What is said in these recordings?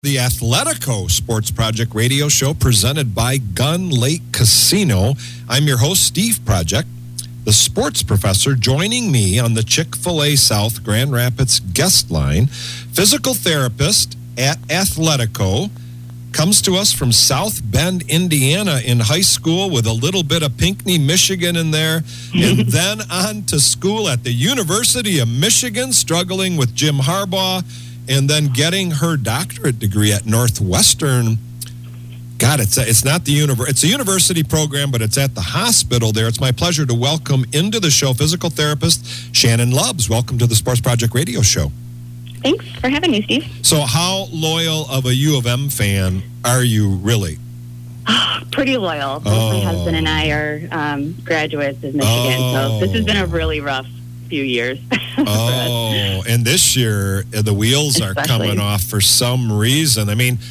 The Athletico Sports Project radio show presented by Gun Lake Casino. I'm your host, Steve Project, the sports professor, joining me on the Chick-fil-A South Grand Rapids guest line. Physical therapist at Athletico, comes to us from South Bend, Indiana in high school with a little bit of Pinckney, Michigan in there, and then on to school at the University of Michigan, struggling with Jim Harbaugh, and then getting her doctorate degree at Northwestern. God, it's not the it's a university program, but it's at the hospital there. It's my pleasure to welcome into the show physical therapist Shannon Lubbs. Welcome to the Sports Project Radio Show. Thanks for having me, Steve. So how loyal of a U of M fan are you, really? Pretty loyal. Both my husband and I are graduates of Michigan, so this has been a really rough few years. And this year the wheels are coming off for some reason. I mean,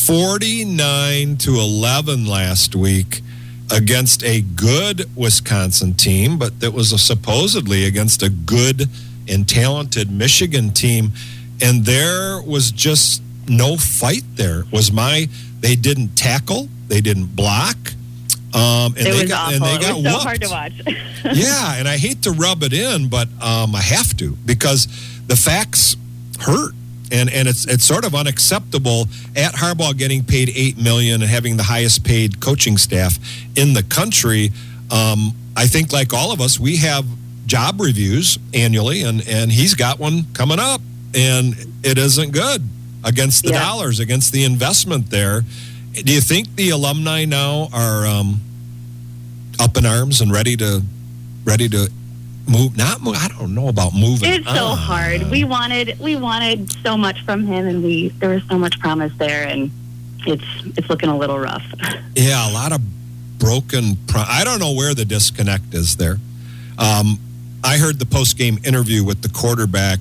49-11 last week against a good Wisconsin team, but that was supposedly against a good and talented Michigan team, and there was just no fight there. They didn't tackle, they didn't block. It was awful. And they got it was so whooped. hard to watch. Yeah, and I hate to rub it in, but I have to, because the facts hurt, and it's sort of unacceptable at Harbaugh getting paid $8 million and having the highest paid coaching staff in the country. I think, like all of us, we have job reviews annually, and he's got one coming up, and it isn't good against the dollars, against the investment there. Do you think the alumni now are up in arms and ready to move? Not move. I don't know about moving. It's so hard. We wanted so much from him, and there was so much promise there, and it's looking a little rough. Yeah, a lot of broken. I don't know where the disconnect is there. I heard the post-game interview with the quarterback,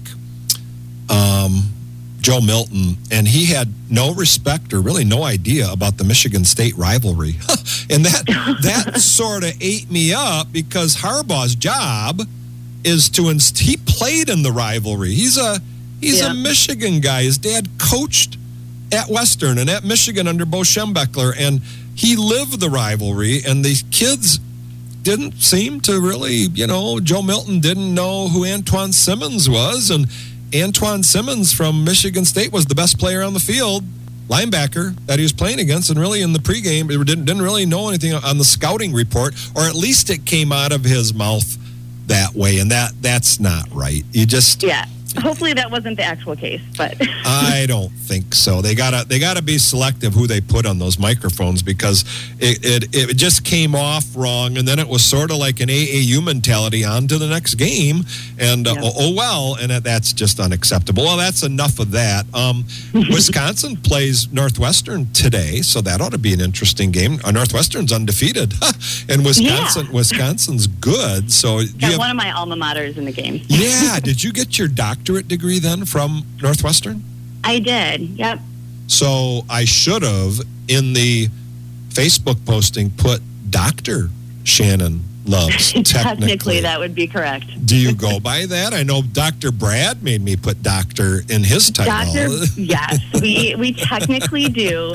Joe Milton, and he had no respect or really no idea about the Michigan State rivalry. And that sort of ate me up, because Harbaugh's job is he played in the rivalry. He's a Michigan guy. His dad coached at Western and at Michigan under Bo Schembechler, and he lived the rivalry, and the kids didn't seem to really, Joe Milton didn't know who Antoine Simmons was, and Antoine Simmons from Michigan State was the best player on the field, linebacker, that he was playing against, and really in the pregame, didn't really know anything on the scouting report, or at least it came out of his mouth that way, and that's not right. You just... Yeah. Hopefully that wasn't the actual case, but I don't think so. They gotta be selective who they put on those microphones, because it just came off wrong, and then it was sort of like an AAU mentality on to the next game, and and that's just unacceptable. Well, that's enough of that. Wisconsin plays Northwestern today, so that ought to be an interesting game. Northwestern's undefeated, and Wisconsin's good. So one of my alma maters in the game. Yeah, did you get your doctorate degree then from Northwestern? I did, yep. So I should have, in the Facebook posting, put Dr. Shannon Lubbs. Technically, that would be correct. Do you go by that? I know Dr. Brad made me put doctor in his title. Yes, we technically do.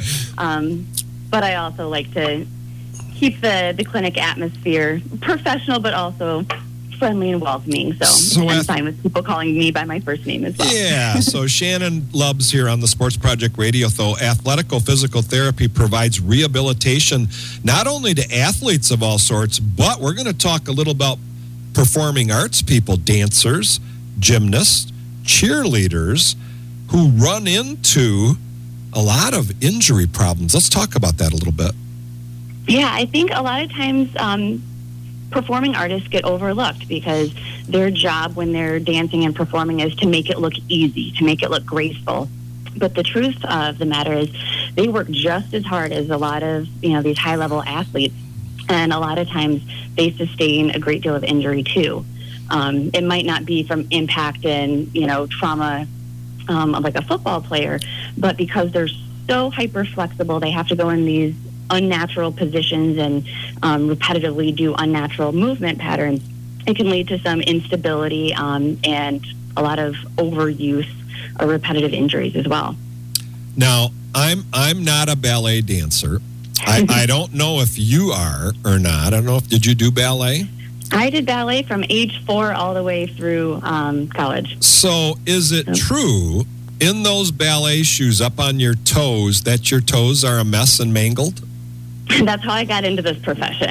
But I also like to keep the clinic atmosphere professional, but also friendly and welcoming, so I'm fine with people calling me by my first name as well. Yeah, so Shannon Lubbs here on the Sports Project Radio, though. Athletico Physical Therapy provides rehabilitation not only to athletes of all sorts, but we're going to talk a little about performing arts people, dancers, gymnasts, cheerleaders, who run into a lot of injury problems. Let's talk about that a little bit. Yeah, I think a lot of times performing artists get overlooked, because their job when they're dancing and performing is to make it look easy, to make it look graceful. But the truth of the matter is they work just as hard as a lot of, these high-level athletes. And a lot of times they sustain a great deal of injury too. It might not be from impact and, trauma of like a football player, but because they're so hyper-flexible, they have to go in these unnatural positions and repetitively do unnatural movement patterns. It can lead to some instability and a lot of overuse or repetitive injuries as well. Now, I'm not a ballet dancer. I don't know if you are or not. I don't know did you do ballet? I did ballet from age 4 all the way through college. So is it true in those ballet shoes up on your toes that your toes are a mess and mangled? That's how I got into this profession.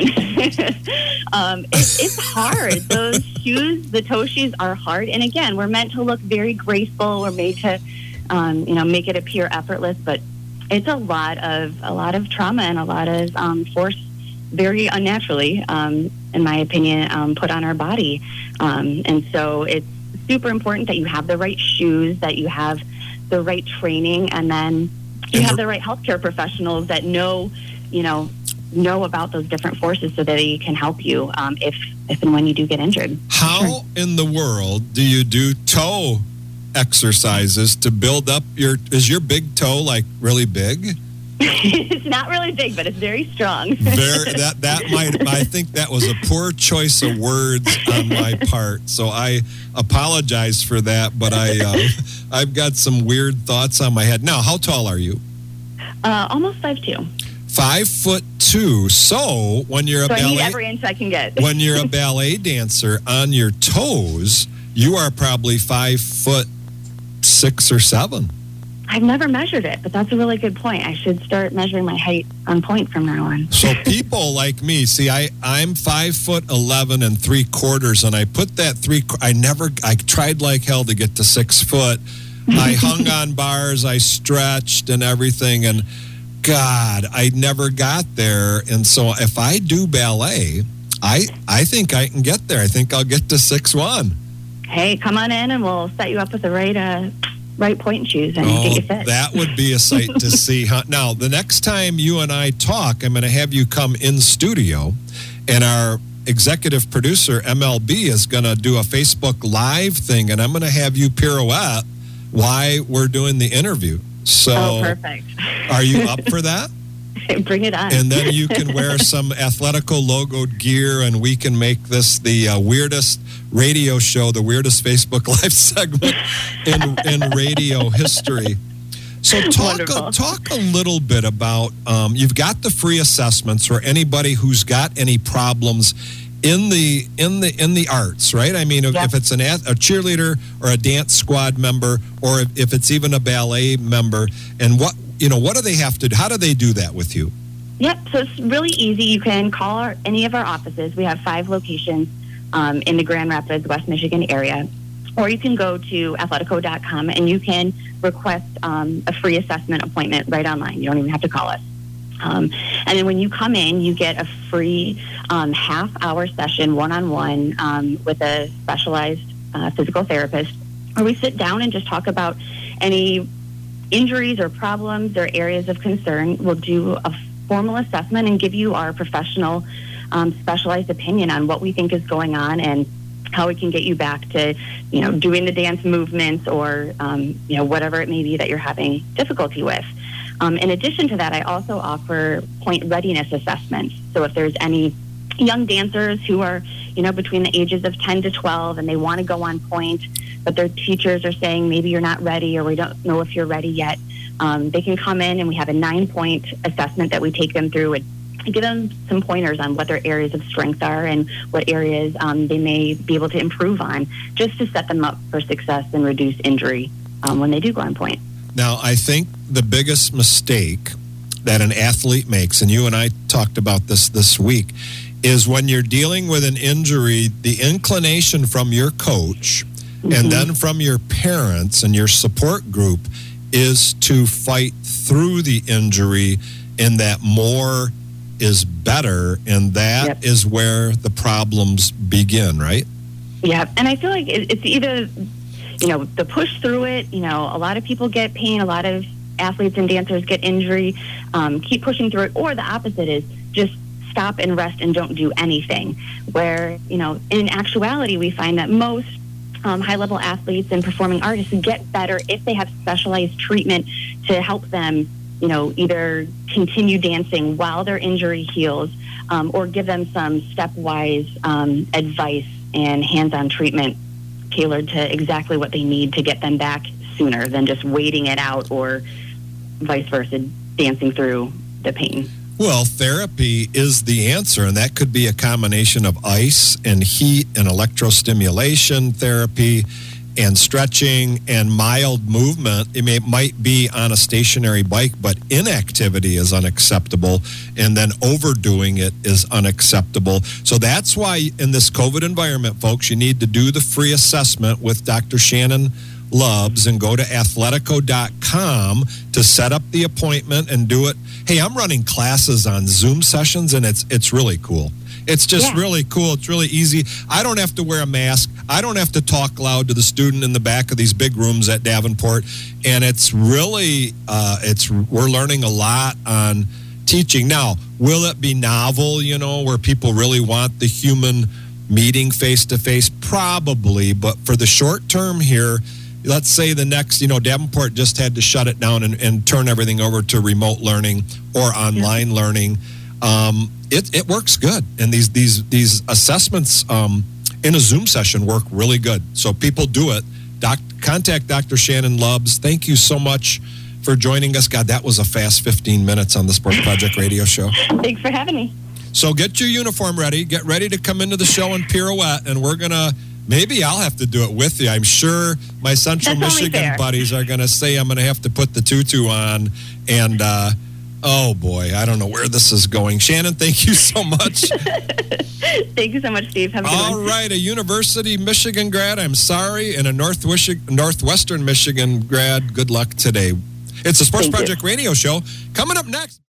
It's hard. Those shoes, the toe shoes are hard. And again, we're meant to look very graceful. We're made to, make it appear effortless. But it's a lot of trauma and a lot of force, very unnaturally, in my opinion, put on our body. And so it's super important that you have the right shoes, that you have the right training, and then you have the right healthcare professionals that know about those different forces so that they can help you if and when you do get injured. How in the world do you do toe exercises to build up is your big toe like really big? It's not really big, but it's very strong. I think that was a poor choice of words on my part. So I apologize for that, but I've got some weird thoughts on my head. Now, how tall are you? Almost 5'2". 5'2". So when you're I need every inch I can get. When you're a ballet dancer on your toes, you are probably 5'6" or 7". I've never measured it, but that's a really good point. I should start measuring my height on point from now on. So people like me, see, I'm 5'11" and 3/4", and I put that I tried like hell to get to 6 foot. I hung on bars, I stretched and everything, and God, I never got there. And so if I do ballet, I think I can get there. I think I'll get to 6'1". Hey, come on in and we'll set you up with the right point shoes and get you fit. That would be a sight to see. Huh? Now, the next time you and I talk, I'm going to have you come in studio, and our executive producer, MLB, is going to do a Facebook Live thing, and I'm going to have you pirouette while we're doing the interview. So, perfect. Are you up for that? Bring it on. And then you can wear some Athletico logoed gear, and we can make this the weirdest radio show, the weirdest Facebook Live segment in radio history. So talk a little bit about, you've got the free assessments for anybody who's got any problems in the arts, right? I mean, if it's a cheerleader or a dance squad member, or if it's even a ballet member, and what do they have to do? How do they do that with you? Yep. So it's really easy. You can call any of our offices. We have 5 locations in the Grand Rapids, West Michigan area. Or you can go to athletico.com and you can request a free assessment appointment right online. You don't even have to call us. And then when you come in, you get a free half-hour session one-on-one with a specialized physical therapist, where we sit down and just talk about any injuries or problems or areas of concern. We'll do a formal assessment and give you our professional specialized opinion on what we think is going on and how we can get you back to, doing the dance movements or, whatever it may be that you're having difficulty with. In addition to that, I also offer point readiness assessments. So if there's any young dancers who are, between the ages of 10 to 12 and they want to go on point, but their teachers are saying maybe you're not ready or we don't know if you're ready yet, they can come in and we have a 9-point assessment that we take them through and give them some pointers on what their areas of strength are and what areas they may be able to improve on, just to set them up for success and reduce injury when they do go on point. Now, I think the biggest mistake that an athlete makes, and you and I talked about this week, is when you're dealing with an injury, the inclination from your coach and then from your parents and your support group is to fight through the injury, and that more is better, and that is where the problems begin, right? Yeah, and I feel like it's either, the push through it, a lot of people get pain, a lot of athletes and dancers get injury, keep pushing through it, or the opposite is just stop and rest and don't do anything, where, in actuality, we find that most high-level athletes and performing artists get better if they have specialized treatment to help them, either continue dancing while their injury heals, or give them some stepwise advice and hands-on treatment tailored to exactly what they need to get them back sooner than just waiting it out or, vice versa, dancing through the pain. Well, therapy is the answer, and that could be a combination of ice and heat and electrostimulation therapy and stretching and mild movement. It might be on a stationary bike, but inactivity is unacceptable, and then overdoing it is unacceptable. So that's why in this COVID environment, folks, you need to do the free assessment with Dr. Shannon Lubbs and go to athletico.com to set up the appointment and do it. Hey, I'm running classes on Zoom sessions, and it's really cool. It's just really cool. It's really easy. I don't have to wear a mask. I don't have to talk loud to the student in the back of these big rooms at Davenport. And it's really, we're learning a lot on teaching. Now, will it be novel, where people really want the human meeting face-to-face? Probably. But for the short term here, let's say the next, Davenport just had to shut it down and turn everything over to remote learning or online learning. It works good, and these assessments in a Zoom session work really good. So people do it. Contact Dr. Shannon Lubbs. Thank you so much for joining us. God, that was a fast 15 minutes on the Sports Project Radio Show. Thanks for having me. So get your uniform ready. Get ready to come into the show and pirouette, and we're gonna. Maybe I'll have to do it with you. I'm sure my Central Michigan buddies are going to say I'm going to have to put the tutu on. And, oh, boy, I don't know where this is going. Shannon, thank you so much. Thank you so much, Steve. Have a good one. All right, a University Michigan grad, I'm sorry, and a Northwestern Michigan grad, good luck today. It's the Sports Project Radio Show. Coming up next.